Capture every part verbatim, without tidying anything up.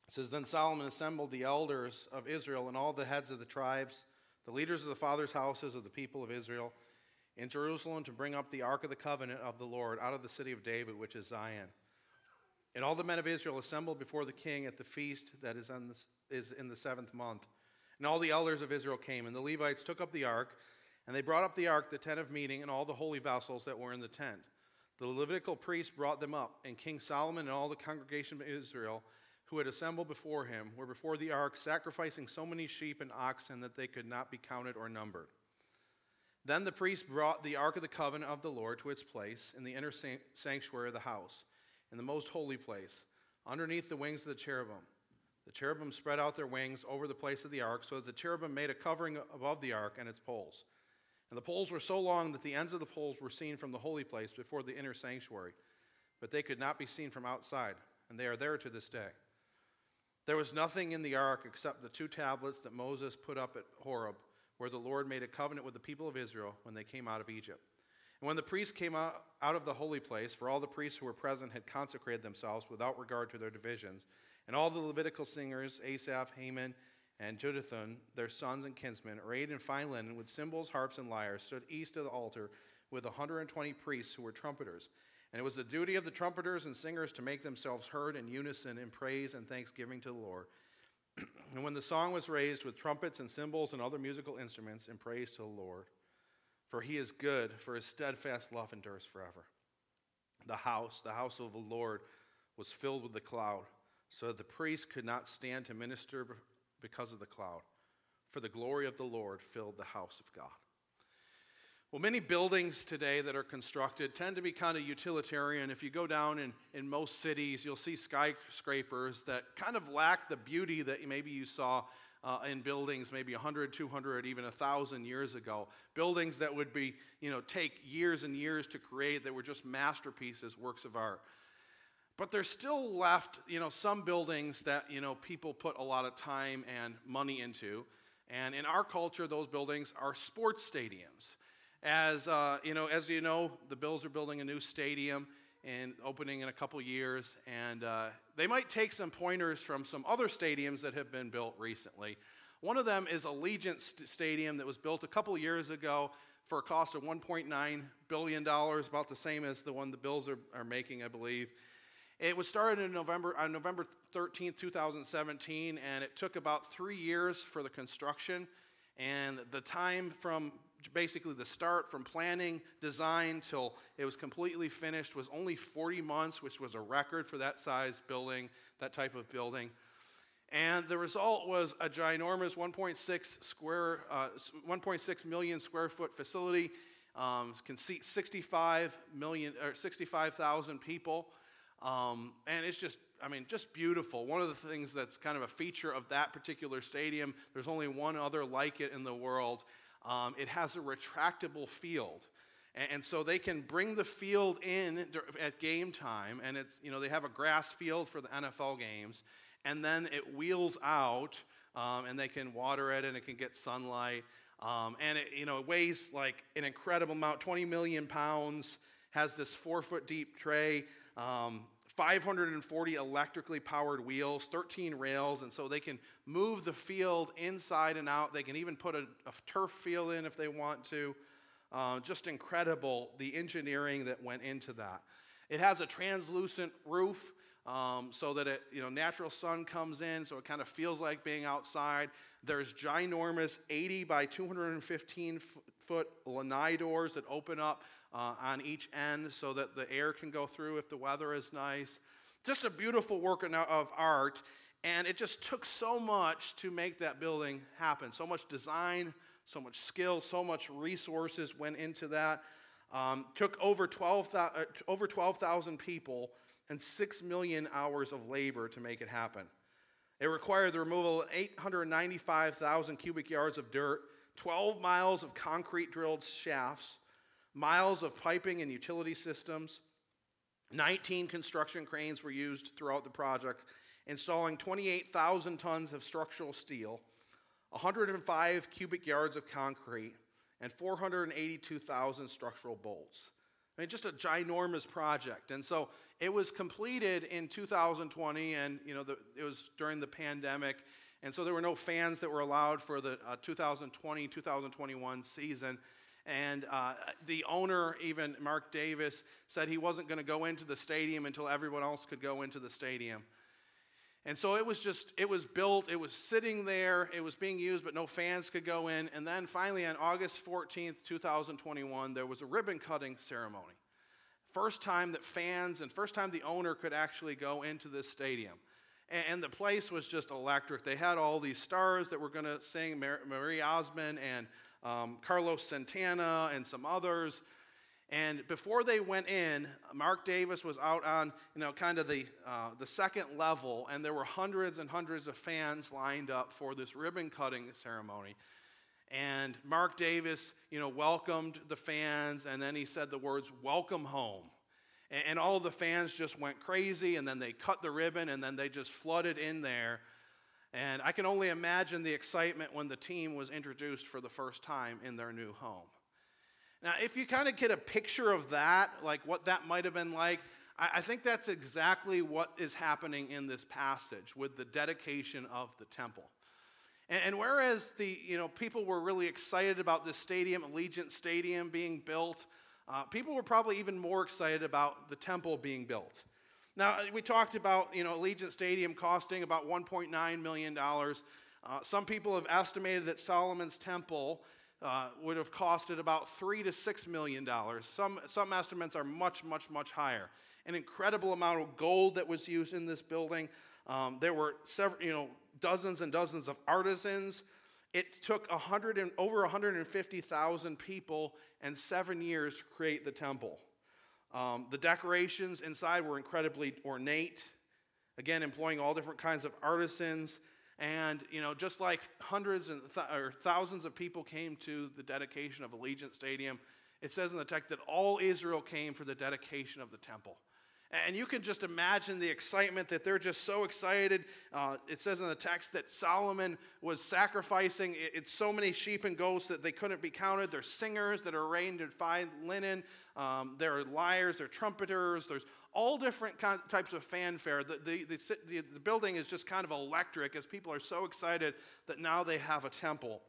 It says, Then Solomon assembled the elders of Israel and all the heads of the tribes, the leaders of the fathers' houses of the people of Israel, in Jerusalem to bring up the ark of the covenant of the Lord out of the city of David, which is Zion. And all the men of Israel assembled before the king at the feast that is, on the, is in the seventh month. And all the elders of Israel came, and the Levites took up the ark, and they brought up the ark, the tent of meeting, and all the holy vessels that were in the tent. The Levitical priests brought them up, and King Solomon and all the congregation of Israel who had assembled before him were before the ark, sacrificing so many sheep and oxen that they could not be counted or numbered. Then the priests brought the ark of the covenant of the Lord to its place in the inner sanctuary of the house, in the most holy place, underneath the wings of the cherubim. The cherubim spread out their wings over the place of the ark, so that the cherubim made a covering above the ark and its poles. And the poles were so long that the ends of the poles were seen from the holy place before the inner sanctuary, but they could not be seen from outside, and they are there to this day. There was nothing in the ark except the two tablets that Moses put up at Horeb, where the Lord made a covenant with the people of Israel when they came out of Egypt. And when the priests came out, out of the holy place, for all the priests who were present had consecrated themselves without regard to their divisions, and all the Levitical singers, Asaph, Heman, and Jeduthun, their sons and kinsmen, arrayed in fine linen with cymbals, harps, and lyres, stood east of the altar with one hundred twenty priests who were trumpeters. And it was the duty of the trumpeters and singers to make themselves heard in unison in praise and thanksgiving to the Lord. And when the song was raised with trumpets and cymbals and other musical instruments in praise to the Lord, for he is good, for his steadfast love endures forever. The house, the house of the Lord, was filled with the cloud, so that the priests could not stand to minister because of the cloud, for the glory of the Lord filled the house of God. Well, many buildings today that are constructed tend to be kind of utilitarian. If you go down in, in most cities, you'll see skyscrapers that kind of lack the beauty that maybe you saw uh, in buildings maybe one hundred, two hundred, even one thousand years ago. Buildings that would be, you know, take years and years to create, that were just masterpieces, works of art. But there's still left, you know, some buildings that, you know, people put a lot of time and money into. And in our culture, those buildings are sports stadiums. As uh, you know, as you know, the Bills are building a new stadium and opening in a couple years, and uh, they might take some pointers from some other stadiums that have been built recently. One of them is Allegiant St- Stadium that was built a couple years ago for a cost of one point nine billion dollars, about the same as the one the Bills are, are making, I believe. It was started in November on November thirteenth, two thousand seventeen, and it took about three years for the construction, and the time from basically the start from planning, design, till it was completely finished was only forty months, which was a record for that size building, that type of building. And the result was a ginormous one point six square, uh, one point six million square foot facility. Um, can seat sixty-five million or sixty-five thousand people, um, and it's just, I mean, just beautiful. One of the things that's kind of a feature of that particular stadium, there's only one other like it in the world. Um, it has a retractable field, and, and so they can bring the field in at game time, and it's, you know, they have a grass field for the N F L games, and then it wheels out, um, and they can water it, and it can get sunlight, um, and it, you know, it weighs like an incredible amount, twenty million pounds, has this four foot deep tray, um, five hundred forty electrically powered wheels, thirteen rails, and so they can move the field inside and out. They can even put a, a turf field in if they want to. Uh, just incredible, the engineering that went into that. It has a translucent roof, um, so that it, you know, natural sun comes in, so it kind of feels like being outside. There's ginormous eighty by two hundred fifteen foot lanai doors that open up uh, on each end so that the air can go through if the weather is nice. Just a beautiful work of art, and it just took so much to make that building happen. So much design, so much skill, so much resources went into that. Um, took over twelve thousand people and six million hours of labor to make it happen. It required the removal of eight hundred ninety-five thousand cubic yards of dirt, twelve miles of concrete drilled shafts, miles of piping and utility systems. nineteen construction cranes were used throughout the project, installing twenty-eight thousand tons of structural steel, one hundred five cubic yards of concrete, and four hundred eighty-two thousand structural bolts. I mean, just a ginormous project. And so it was completed in two thousand twenty, and you know, the, it was during the pandemic, and so there were no fans that were allowed for the uh, two thousand twenty, two thousand twenty-one season. And uh, the owner, even Mark Davis, said he wasn't going to go into the stadium until everyone else could go into the stadium. And so it was just, it was built, it was sitting there, it was being used, but no fans could go in. And then finally on August fourteenth, two thousand twenty-one, there was a ribbon cutting ceremony. First time that fans and first time the owner could actually go into this stadium. And, and the place was just electric. They had all these stars that were going to sing, Mar- Marie Osmond and um, Carlos Santana and some others. And before they went in, Mark Davis was out on, you know, kind of the uh, the second level, and there were hundreds and hundreds of fans lined up for this ribbon cutting ceremony. And Mark Davis, you know, welcomed the fans, and then he said the words, "Welcome home." And, and all the fans just went crazy, and then they cut the ribbon, and then they just flooded in there. And I can only imagine the excitement when the team was introduced for the first time in their new home. Now, if you kind of get a picture of that, like what that might have been like, I, I think that's exactly what is happening in this passage with the dedication of the temple. And, and whereas the you know people were really excited about this stadium, Allegiant Stadium being built, uh, people were probably even more excited about the temple being built. Now, we talked about you know Allegiant Stadium costing about one point nine million dollars. Uh, some people have estimated that Solomon's temple Uh, would have costed about three to six million dollars. Some some estimates are much, much, much higher. An incredible amount of gold that was used in this building. Um, there were several, you know, dozens and dozens of artisans. It took a hundred and over one hundred fifty thousand people and seven years to create the temple. Um, the decorations inside were incredibly ornate. Again, employing all different kinds of artisans. And, you know, just like hundreds and th- or thousands of people came to the dedication of Allegiant Stadium, it says in the text that all Israel came for the dedication of the temple. And you can just imagine the excitement that they're just so excited. Uh, it says in the text that Solomon was sacrificing it, it's so many sheep and goats that they couldn't be counted. There's singers that are arrayed in fine linen. Um, there are lyres, there are trumpeters. There's all different kind, types of fanfare. The, the, the, the building is just kind of electric as people are so excited that now they have a temple.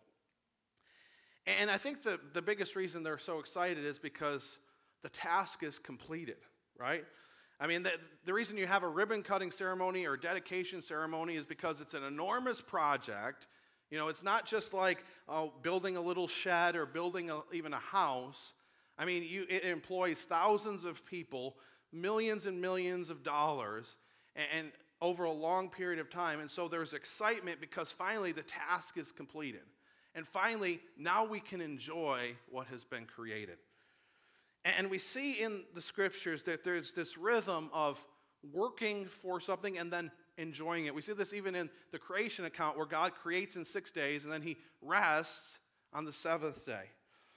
And I think the, the biggest reason they're so excited is because the task is completed, right? I mean, the, the reason you have a ribbon cutting ceremony or dedication ceremony is because it's an enormous project. You know, it's not just like oh, building a little shed or building a, even a house. I mean, you, it employs thousands of people, millions and millions of dollars, and, and over a long period of time. And so there's excitement because finally the task is completed. And finally, now we can enjoy what has been created. And we see in the scriptures that there's this rhythm of working for something and then enjoying it. We see this even in the creation account where God creates in six days and then he rests on the seventh day.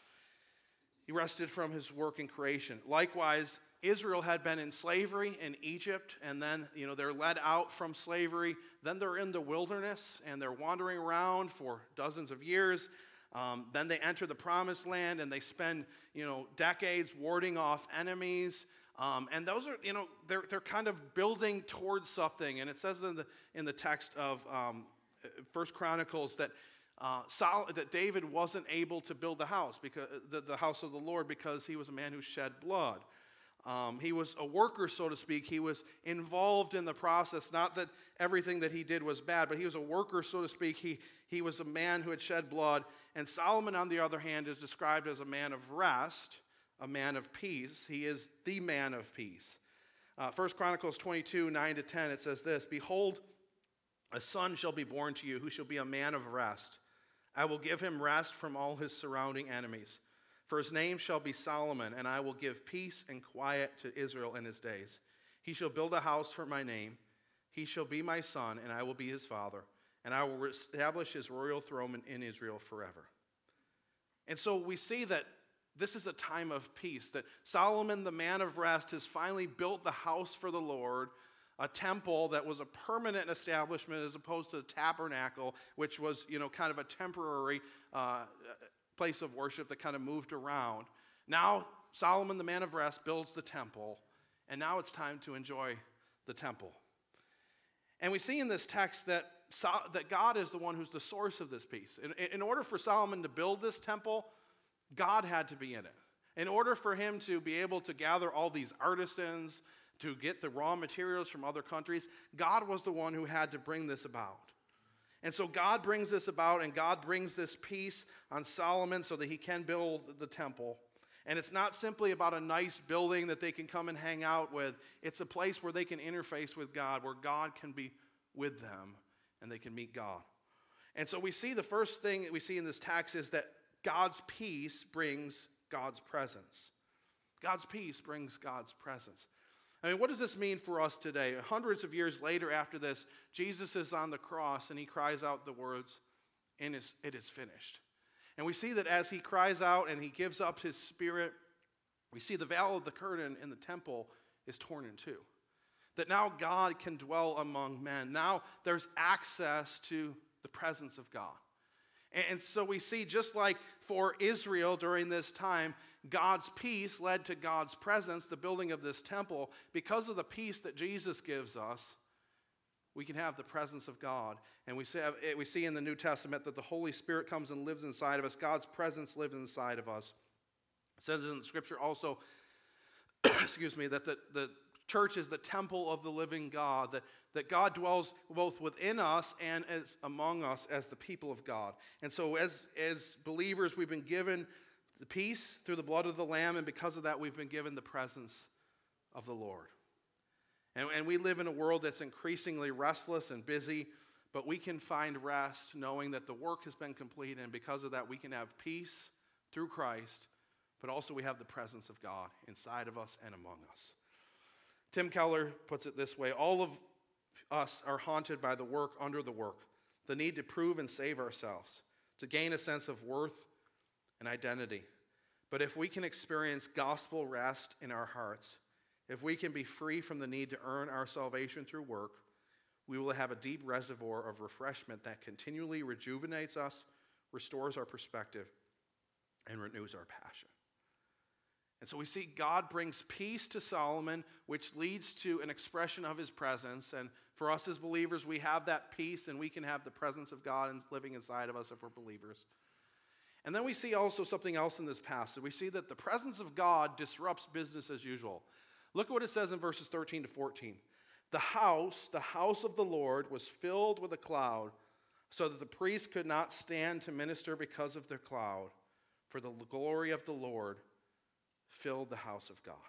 He rested from his work in creation. Likewise, Israel had been in slavery in Egypt, and then you know they're led out from slavery. Then they're in the wilderness and they're wandering around for dozens of years. Um, then they enter the promised land and they spend, you know, decades warding off enemies. Um, and those are, you know, they're they're kind of building towards something. And it says in the in the text of um, First Chronicles that uh, Sol- that David wasn't able to build the house because the, the house of the Lord because he was a man who shed blood. Um, he was a worker, so to speak. He was involved in the process. Not that everything that he did was bad, but he was a worker, so to speak. He, he was a man who had shed blood. And Solomon, on the other hand, is described as a man of rest, a man of peace. He is the man of peace. Uh, First Chronicles twenty-two, nine to ten, it says this, "Behold, a son shall be born to you, who shall be a man of rest. I will give him rest from all his surrounding enemies. For his name shall be Solomon, and I will give peace and quiet to Israel in his days. He shall build a house for my name. He shall be my son, and I will be his father. And I will establish his royal throne in Israel forever." And so we see that this is a time of peace, that Solomon, the man of rest, has finally built the house for the Lord, a temple that was a permanent establishment as opposed to the tabernacle, which was, you know, kind of a temporary uh, place of worship that kind of moved around. Now Solomon, the man of rest, builds the temple, and now it's time to enjoy the temple. And we see in this text that, that God is the one who's the source of this peace. In, in order for Solomon to build this temple, God had to be in it. In order for him to be able to gather all these artisans, to get the raw materials from other countries, God was the one who had to bring this about. And so God brings this about, and God brings this peace on Solomon so that he can build the temple. And it's not simply about a nice building that they can come and hang out with. It's a place where they can interface with God, where God can be with them, and they can meet God. And so we see the first thing that we see in this text is that God's peace brings God's presence. God's peace brings God's presence. I mean, what does this mean for us today? Hundreds of years later after this, Jesus is on the cross and he cries out the words, "And it is finished." And we see that as he cries out and he gives up his spirit, we see the veil of the curtain in the temple is torn in two. That now God can dwell among men. Now there's access to the presence of God. And so we see, just like for Israel during this time, God's peace led to God's presence, the building of this temple. Because of the peace that Jesus gives us, we can have the presence of God. And we see, we see in the New Testament that the Holy Spirit comes and lives inside of us. God's presence lives inside of us. It says in the Scripture also, excuse me, that the, the church is the temple of the living God, that, that God dwells both within us and as among us as the people of God. And so as, as believers, we've been given the peace through the blood of the Lamb, and because of that, we've been given the presence of the Lord. And, and we live in a world that's increasingly restless and busy, but we can find rest knowing that the work has been completed, and because of that, we can have peace through Christ, but also we have the presence of God inside of us and among us. Tim Keller puts it this way: all of us are haunted by the work under the work, the need to prove and save ourselves, to gain a sense of worth and identity. But if we can experience gospel rest in our hearts, if we can be free from the need to earn our salvation through work, we will have a deep reservoir of refreshment that continually rejuvenates us, restores our perspective, and renews our passion. And so we see God brings peace to Solomon, which leads to an expression of his presence. And for us as believers, we have that peace, and we can have the presence of God living inside of us if we're believers. And then we see also something else in this passage. We see that the presence of God disrupts business as usual. Look at what it says in verses thirteen to fourteen. The house, the house of the Lord, was filled with a cloud, so that the priests could not stand to minister because of the cloud, for the glory of the Lord filled the house of God.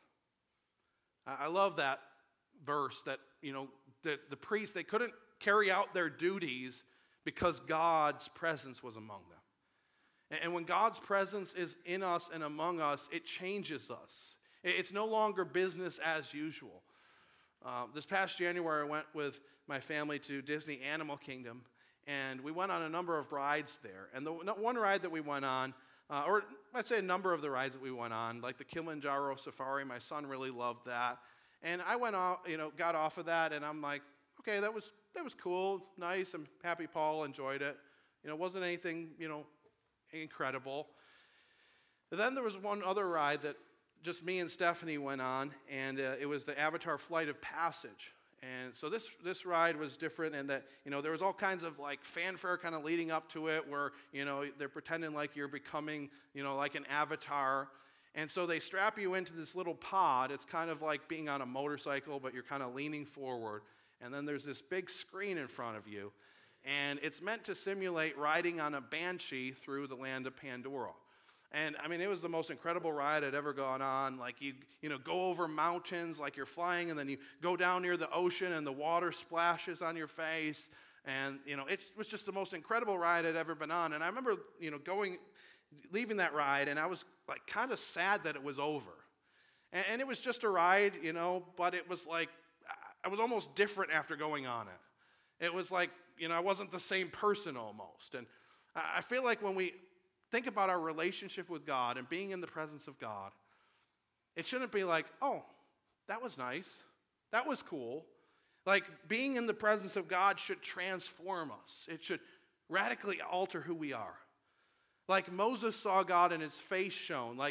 I love that verse that, you know, the, the priests, they couldn't carry out their duties because God's presence was among them. And, and when God's presence is in us and among us, it changes us. It's no longer business as usual. Uh, this past January, I went with my family to Disney Animal Kingdom, and we went on a number of rides there. And the one ride that we went on, uh, or I'd say a number of the rides that we went on, like the Kilimanjaro Safari, my son really loved that. And I went off, you know, got off of that, and I'm like, okay, that was that was cool, nice. I'm happy Paul enjoyed it. You know, it wasn't anything, you know, incredible. And then there was one other ride that just me and Stephanie went on, and uh, it was the Avatar Flight of Passage. And so this this ride was different in that, you know, there was all kinds of like fanfare kind of leading up to it where, you know, they're pretending like you're becoming, you know, like an avatar. And so they strap you into this little pod. It's kind of like being on a motorcycle, but you're kind of leaning forward. And then there's this big screen in front of you. And it's meant to simulate riding on a banshee through the land of Pandora. And I mean, it was the most incredible ride I'd ever gone on. Like you, you know, go over mountains like you're flying, and then you go down near the ocean, and the water splashes on your face. And you know, it was just the most incredible ride I'd ever been on. And I remember, you know, going, leaving that ride, and I was like kind of sad that it was over. And, and it was just a ride, you know, but it was like I was almost different after going on it. It was like, you know, I wasn't the same person almost. And I feel like when we think about our relationship with God and being in the presence of God, it shouldn't be like, oh, that was nice. That was cool. Like, being in the presence of God should transform us. It should radically alter who we are. Like Moses saw God and his face shone. Like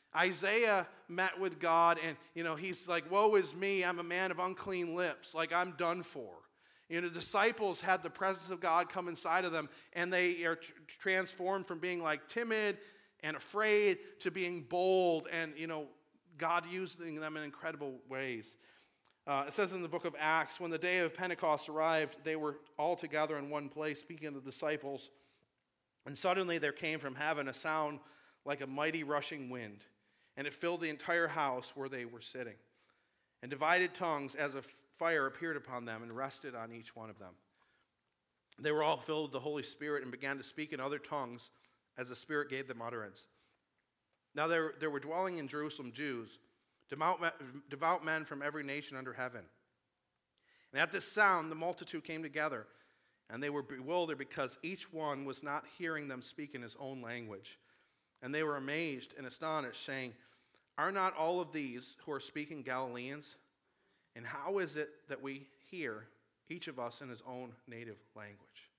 Isaiah met with God, and, you know, he's like, woe is me, I'm a man of unclean lips, like I'm done for. You know, the disciples had the presence of God come inside of them, and they are tr- transformed from being like timid and afraid to being bold, and, you know, God using them in incredible ways. Uh, it says in the book of Acts, when the day of Pentecost arrived, they were all together in one place, speaking to the disciples. And suddenly there came from heaven a sound like a mighty rushing wind, and it filled the entire house where they were sitting. And divided tongues as of fire appeared upon them and rested on each one of them. They were all filled with the Holy Spirit and began to speak in other tongues as the Spirit gave them utterance. Now there, there were dwelling in Jerusalem Jews, devout men, devout men from every nation under heaven. And at this sound the multitude came together, and they were bewildered because each one was not hearing them speak in his own language. And they were amazed and astonished, saying, are not all of these who are speaking Galileans? And how is it that we hear, each of us in his own native language?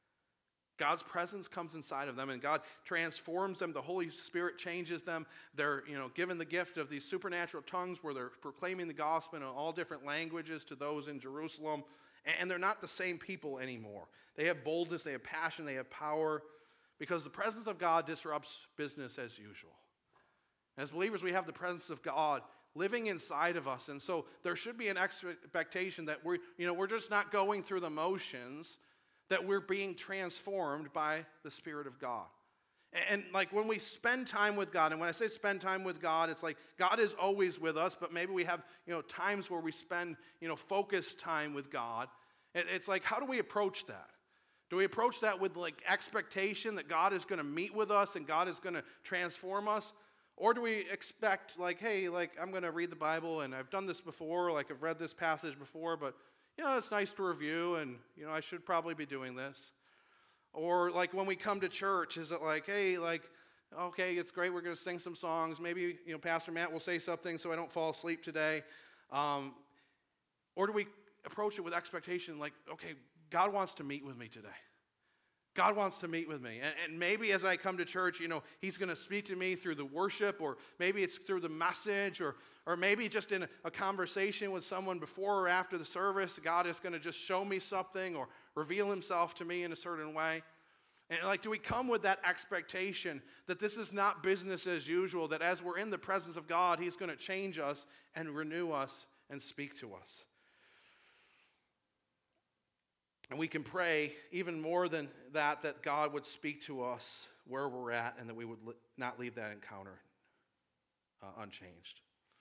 God's presence comes inside of them, and God transforms them. The Holy Spirit changes them. They're, you know, given the gift of these supernatural tongues where they're proclaiming the gospel in all different languages to those in Jerusalem. And they're not the same people anymore. They have boldness, they have passion, they have power, because the presence of God disrupts business as usual. And as believers, we have the presence of God living inside of us. And so there should be an expectation that we're, you know, we're just not going through the motions, that we're being transformed by the Spirit of God. And, and like when we spend time with God, and when I say spend time with God, it's like God is always with us, but maybe we have, you know, times where we spend, you know, focused time with God. It, it's like, how do we approach that? Do we approach that with like expectation that God is going to meet with us and God is going to transform us? Or do we expect like, hey, like I'm going to read the Bible and I've done this before, like I've read this passage before, but you know, it's nice to review and, you know, I should probably be doing this. Or like when we come to church, is it like, hey, like, okay, it's great, we're going to sing some songs. Maybe, you know, Pastor Matt will say something so I don't fall asleep today. Um, or do we approach it with expectation like, okay, God wants to meet with me today. God wants to meet with me. And, and maybe as I come to church, you know, he's going to speak to me through the worship, or maybe it's through the message, or, or maybe just in a, a conversation with someone before or after the service, God is going to just show me something or reveal himself to me in a certain way. And like, do we come with that expectation that this is not business as usual, that as we're in the presence of God, he's going to change us and renew us and speak to us? And we can pray even more than that, that God would speak to us where we're at and that we would not leave that encounter uh, unchanged.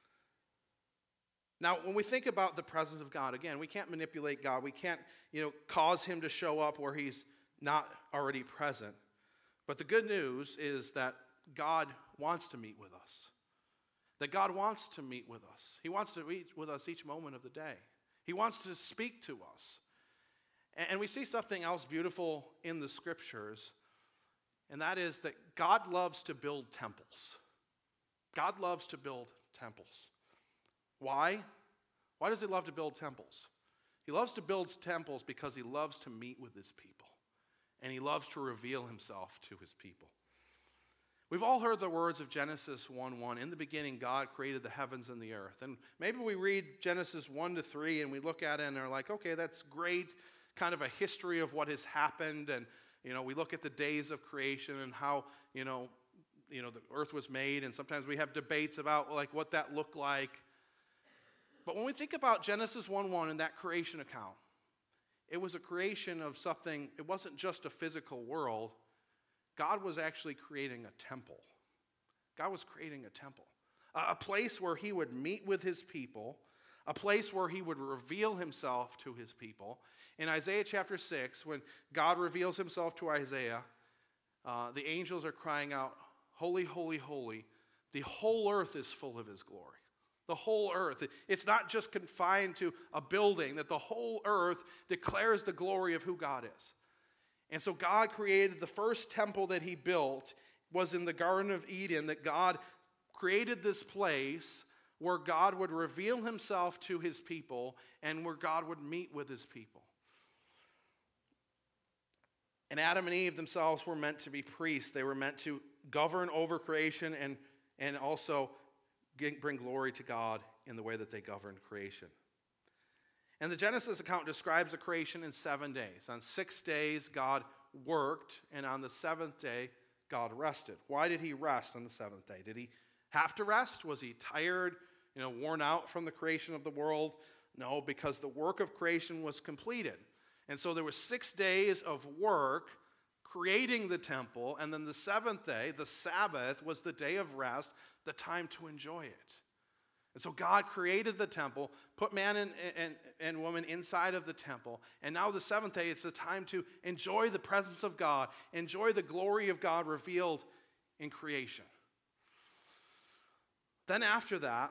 Now, when we think about the presence of God, again, we can't manipulate God. We can't, you know, cause him to show up where he's not already present. But the good news is that God wants to meet with us. That God wants to meet with us. He wants to meet with us each moment of the day. He wants to speak to us. And we see something else beautiful in the scriptures, and that is that God loves to build temples. God loves to build temples. Why? Why does he love to build temples? He loves to build temples because he loves to meet with his people, and he loves to reveal himself to his people. We've all heard the words of Genesis one one. In the beginning, God created the heavens and the earth. And maybe we read Genesis one to three, and we look at it and are like, okay, that's great. Kind of a history of what has happened, and you know, we look at the days of creation and how you know, you know, the earth was made, and sometimes we have debates about like what that looked like. But when we think about Genesis one one and that creation account, it was a creation of something. It wasn't just a physical world. God was actually creating a temple. God was creating a temple, a place where he would meet with his people. A place where he would reveal himself to his people. In Isaiah chapter six, when God reveals himself to Isaiah, uh, the angels are crying out, holy, holy, holy. The whole earth is full of his glory. The whole earth. It's not just confined to a building, that the whole earth declares the glory of who God is. And so God created the first temple that he built was in the Garden of Eden, that God created this place where God would reveal himself to his people and where God would meet with his people. And Adam and Eve themselves were meant to be priests. They were meant to govern over creation and, and also bring glory to God in the way that they govern creation. And the Genesis account describes the creation in seven days. On six days, God worked, and on the seventh day, God rested. Why did he rest on the seventh day? Did he have to rest? Was he tired, you know, worn out from the creation of the world? No, because the work of creation was completed. And so there were six days of work creating the temple, and then the seventh day, the Sabbath, was the day of rest, the time to enjoy it. And so God created the temple, put man and, and, and woman inside of the temple, and now the seventh day, it's the time to enjoy the presence of God, enjoy the glory of God revealed in creation. Then after that,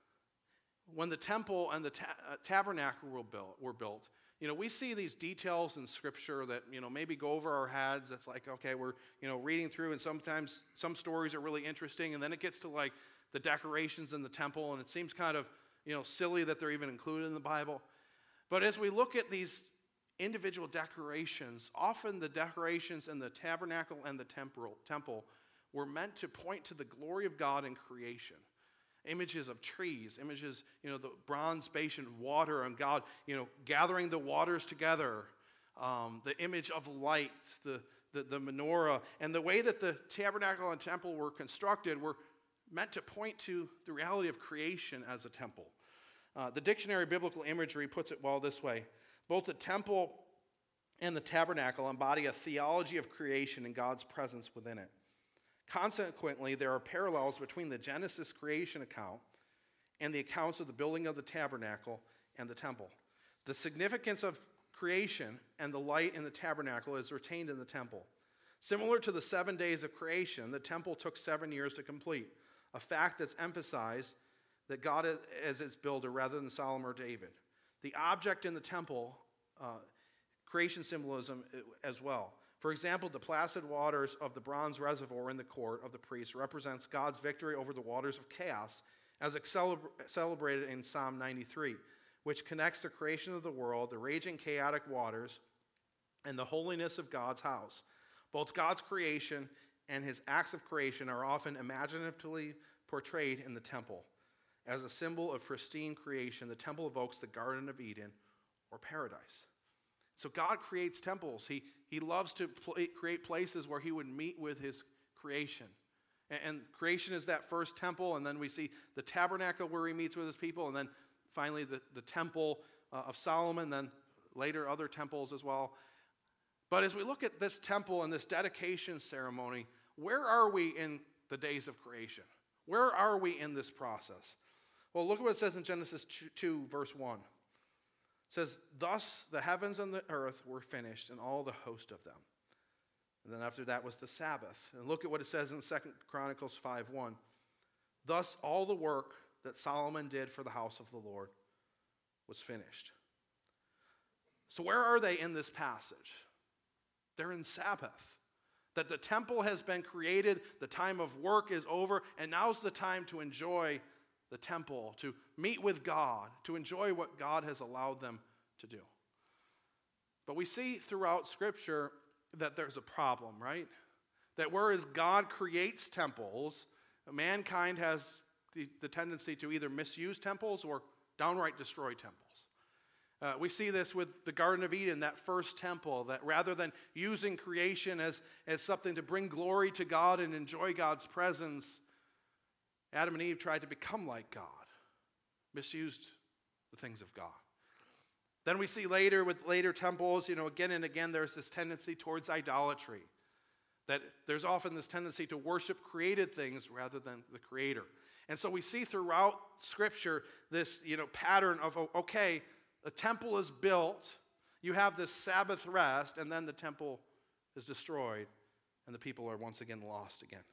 when the temple and the ta- uh, tabernacle were built, were built, you know, we see these details in Scripture that, you know, maybe go over our heads. It's like, okay, we're, you know, reading through, and sometimes some stories are really interesting, and then it gets to, like, the decorations in the temple, and it seems kind of, you know, silly that they're even included in the Bible. But as we look at these individual decorations, often the decorations in the tabernacle and the temporal, temple were meant to point to the glory of God in creation. Images of trees, images, you know, the bronze basin, water, and God, you know, gathering the waters together. Um, the image of light, the, the, the menorah, and the way that the tabernacle and temple were constructed were meant to point to the reality of creation as a temple. Uh, the Dictionary of Biblical Imagery puts it well this way: both the temple and the tabernacle embody a theology of creation and God's presence within it. Consequently, there are parallels between the Genesis creation account and the accounts of the building of the tabernacle and the temple. The significance of creation and the light in the tabernacle is retained in the temple. Similar to the seven days of creation, the temple took seven years to complete, a fact that's emphasized that God is its builder rather than Solomon or David. The object in the temple, uh, creation symbolism as well. For example, the placid waters of the bronze reservoir in the court of the priest represents God's victory over the waters of chaos, as celebrated in Psalm ninety-three, which connects the creation of the world, the raging chaotic waters, and the holiness of God's house. Both God's creation and his acts of creation are often imaginatively portrayed in the temple. As a symbol of pristine creation, the temple evokes the Garden of Eden or paradise. So God creates temples. He, he loves to pl- create places where he would meet with his creation. And, and creation is that first temple, and then we see the tabernacle where he meets with his people, and then finally the, the temple uh, of Solomon, then later other temples as well. But as we look at this temple and this dedication ceremony, where are we in the days of creation? Where are we in this process? Well, look at what it says in Genesis two, verse one. It says, "Thus the heavens and the earth were finished, and all the host of them." And then after that was the Sabbath. And look at what it says in Second Chronicles five one. "Thus all the work that Solomon did for the house of the Lord was finished." So where are they in this passage? They're in Sabbath. That the temple has been created, the time of work is over, and now's the time to enjoy the temple, to meet with God, to enjoy what God has allowed them to do. But we see throughout Scripture that there's a problem, right? That whereas God creates temples, mankind has the, the tendency to either misuse temples or downright destroy temples. Uh, we see this with the Garden of Eden, that first temple, that rather than using creation as, as something to bring glory to God and enjoy God's presence, Adam and Eve tried to become like God, misused the things of God. Then we see later with later temples, you know, again and again, there's this tendency towards idolatry. That there's often this tendency to worship created things rather than the Creator. And so we see throughout Scripture this, you know, pattern of, okay, the temple is built, you have this Sabbath rest, and then the temple is destroyed, and the people are once again lost again.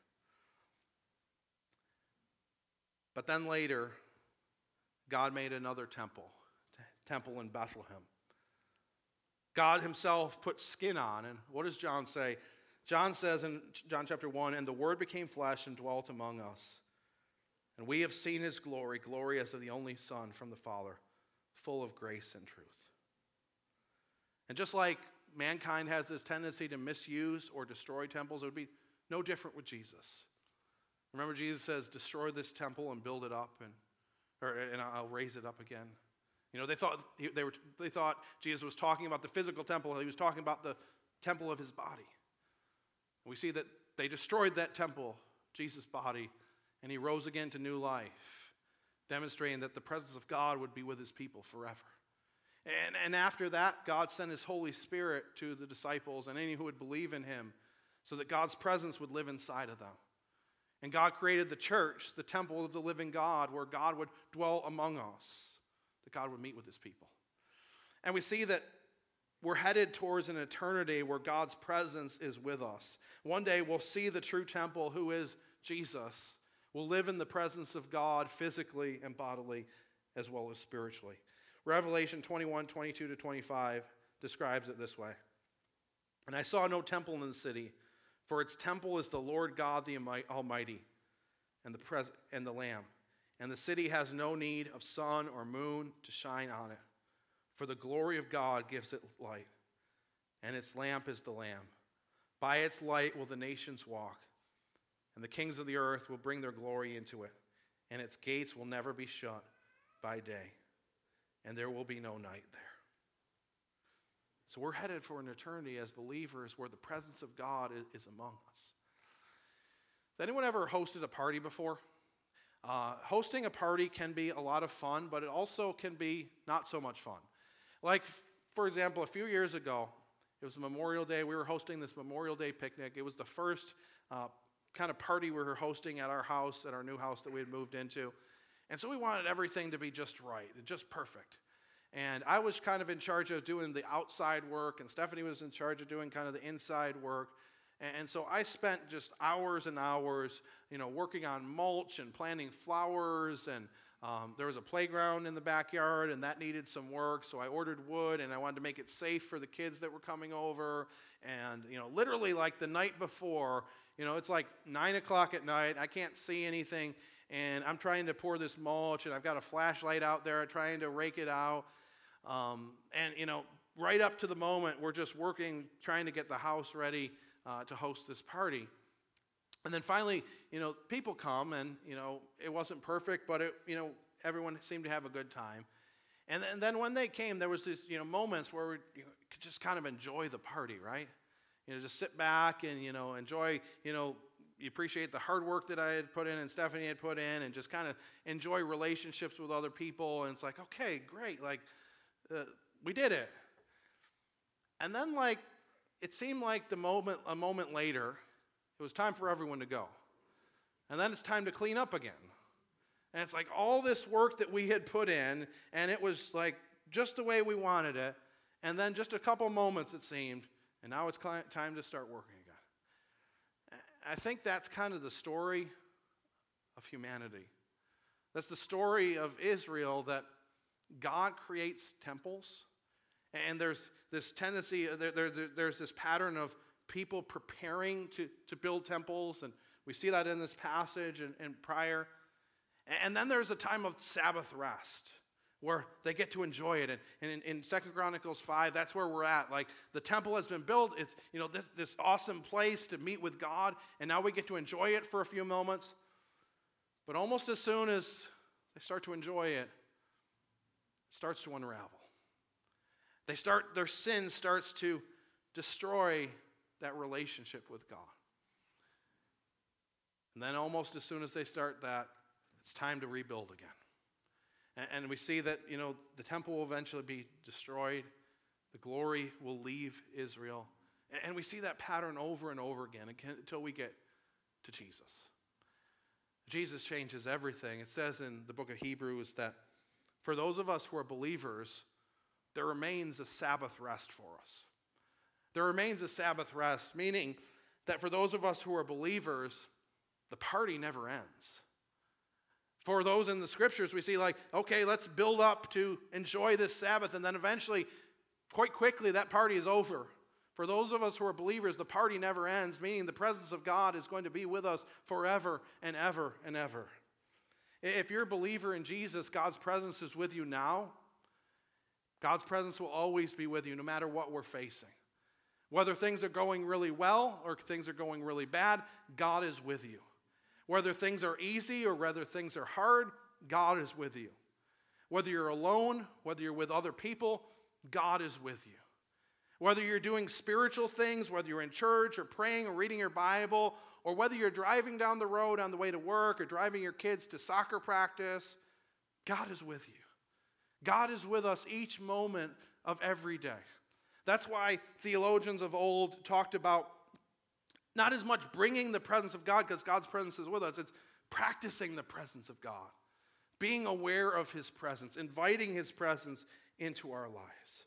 But then later, God made another temple, temple in Bethlehem. God himself put skin on, and what does John say? John says in John chapter one, "And the Word became flesh and dwelt among us. And we have seen his glory, glory as of the only Son from the Father, full of grace and truth." And just like mankind has this tendency to misuse or destroy temples, it would be no different with Jesus. Remember, Jesus says, destroy this temple and build it up, and, or, and I'll raise it up again. You know, they thought, they, were, they thought Jesus was talking about the physical temple. He was talking about the temple of his body. We see that they destroyed that temple, Jesus' body, and he rose again to new life, demonstrating that the presence of God would be with his people forever. And, and after that, God sent his Holy Spirit to the disciples and any who would believe in him so that God's presence would live inside of them. And God created the church, the temple of the living God, where God would dwell among us, that God would meet with his people. And we see that we're headed towards an eternity where God's presence is with us. One day we'll see the true temple, who is Jesus. We'll live in the presence of God physically and bodily as well as spiritually. Revelation twenty-one, twenty-two to twenty-five describes it this way. And I saw no temple in the city, for its temple is the Lord God the Almighty and the, pres- and the Lamb. And the city has no need of sun or moon to shine on it, for the glory of God gives it light, and its lamp is the Lamb. By its light will the nations walk, and the kings of the earth will bring their glory into it, and its gates will never be shut by day, and there will be no night there. So we're headed for an eternity as believers where the presence of God is, is among us. Has anyone ever hosted a party before? Uh, hosting a party can be a lot of fun, but it also can be not so much fun. Like, for example, a few years ago, it was Memorial Day. We were hosting this Memorial Day picnic. It was the first uh, kind of party we were hosting at our house, at our new house that we had moved into. And so we wanted everything to be just right, just perfect. And I was kind of in charge of doing the outside work, and Stephanie was in charge of doing kind of the inside work. And so I spent just hours and hours, you know, working on mulch and planting flowers, and um, there was a playground in the backyard, and that needed some work, so I ordered wood, and I wanted to make it safe for the kids that were coming over. And, you know, literally like the night before, you know, it's like nine o'clock at night, I can't see anything, and I'm trying to pour this mulch, and I've got a flashlight out there trying to rake it out. Um, and, you know, right up to the moment, we're just working, trying to get the house ready uh, to host this party. And then finally, you know, people come, and, you know, it wasn't perfect, but, it, you know, everyone seemed to have a good time. And, and then when they came, there was this, you know, moments where we you know, could just kind of enjoy the party, right? You know, just sit back and, you know, enjoy, you know, you appreciate the hard work that I had put in and Stephanie had put in, and just kind of enjoy relationships with other people. And it's like, okay, great, like, uh, we did it. And then, like, it seemed like the moment, a moment later, it was time for everyone to go. And then it's time to clean up again. And it's like all this work that we had put in, and it was like just the way we wanted it. And then just a couple moments, it seemed, and now it's time to start working again. I think that's kind of the story of humanity. That's the story of Israel, that God creates temples, and there's this tendency, there, there, there's this pattern of people preparing to, to build temples, and we see that in this passage and, and prior. And then there's a time of Sabbath rest where they get to enjoy it. And, and in, in Second Chronicles five, that's where we're at. Like, the temple has been built. It's, you know, this, this awesome place to meet with God, and now we get to enjoy it for a few moments. But almost as soon as they start to enjoy it, it starts to unravel. They start, their sin starts to destroy that relationship with God. And then almost as soon as they start that, it's time to rebuild again. And, and we see that, you know, the temple will eventually be destroyed. The glory will leave Israel. And, and we see that pattern over and over again until we get to Jesus. Jesus changes everything. It says in the book of Hebrews that for those of us who are believers, there remains a Sabbath rest for us. There remains a Sabbath rest, meaning that for those of us who are believers, the party never ends. For those in the scriptures, we see like, okay, let's build up to enjoy this Sabbath, and then eventually, quite quickly, that party is over. For those of us who are believers, the party never ends, meaning the presence of God is going to be with us forever and ever and ever. If you're a believer in Jesus, God's presence is with you now. God's presence will always be with you, no matter what we're facing. Whether things are going really well or things are going really bad, God is with you. Whether things are easy or whether things are hard, God is with you. Whether you're alone, whether you're with other people, God is with you. Whether you're doing spiritual things, whether you're in church or praying or reading your Bible, or whether you're driving down the road on the way to work or driving your kids to soccer practice, God is with you. God is with us each moment of every day. That's why theologians of old talked about not as much bringing the presence of God, because God's presence is with us. It's practicing the presence of God, being aware of his presence, inviting his presence into our lives.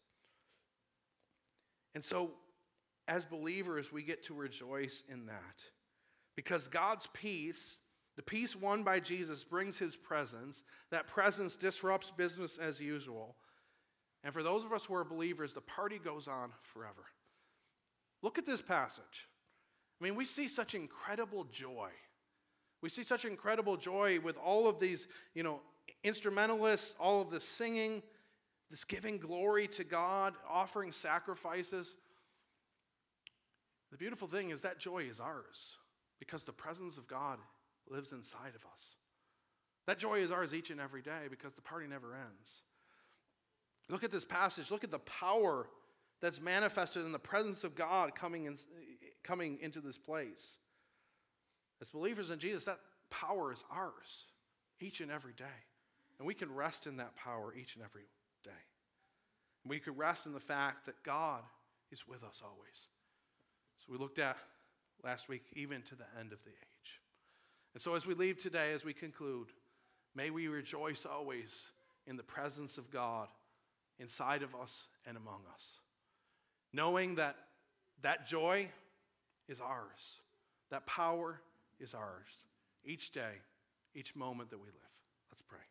And so, as believers, we get to rejoice in that, because God's peace, the peace won by Jesus, brings his presence. That presence disrupts business as usual. And for those of us who are believers, the party goes on forever. Look at this passage. I mean, we see such incredible joy. We see such incredible joy with all of these, you know, instrumentalists, all of this singing, this giving glory to God, offering sacrifices. The beautiful thing is that joy is ours because the presence of God lives inside of us. That joy is ours each and every day because the party never ends. Look at this passage. Look at the power that's manifested in the presence of God coming, in, coming into this place. As believers in Jesus, that power is ours each and every day. And we can rest in that power each and every day. And we can rest in the fact that God is with us always. So we looked at last week, even to the end of the age. And so as we leave today, as we conclude, may we rejoice always in the presence of God inside of us and among us, knowing that that joy is ours, that power is ours, each day, each moment that we live. Let's pray.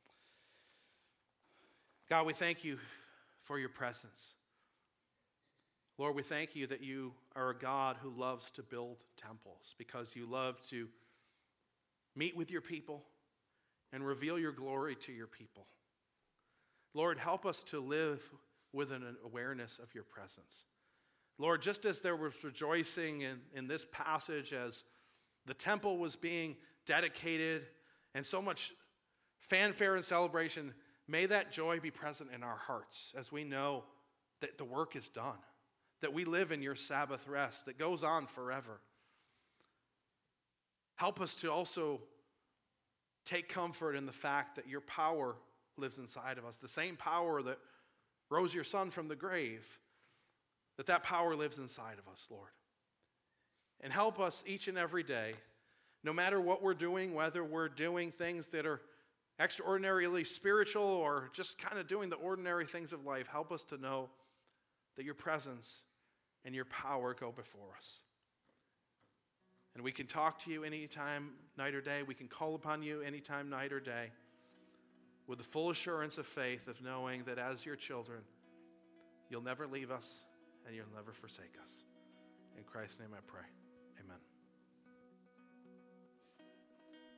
God, we thank you for your presence. Lord, we thank you that you are a God who loves to build temples because you love to meet with your people and reveal your glory to your people. Lord, help us to live with an awareness of your presence. Lord, just as there was rejoicing in, in this passage as the temple was being dedicated and so much fanfare and celebration, may that joy be present in our hearts as we know that the work is done, that we live in your Sabbath rest that goes on forever. Help us to also take comfort in the fact that your power lives inside of us, the same power that rose your son from the grave, that that power lives inside of us, Lord. And help us each and every day, no matter what we're doing, whether we're doing things that are extraordinarily spiritual or just kind of doing the ordinary things of life, help us to know that your presence and your power go before us. And we can talk to you anytime, night or day. We can call upon you anytime, night or day, with the full assurance of faith of knowing that as your children, you'll never leave us and you'll never forsake us. In Christ's name I pray. Amen.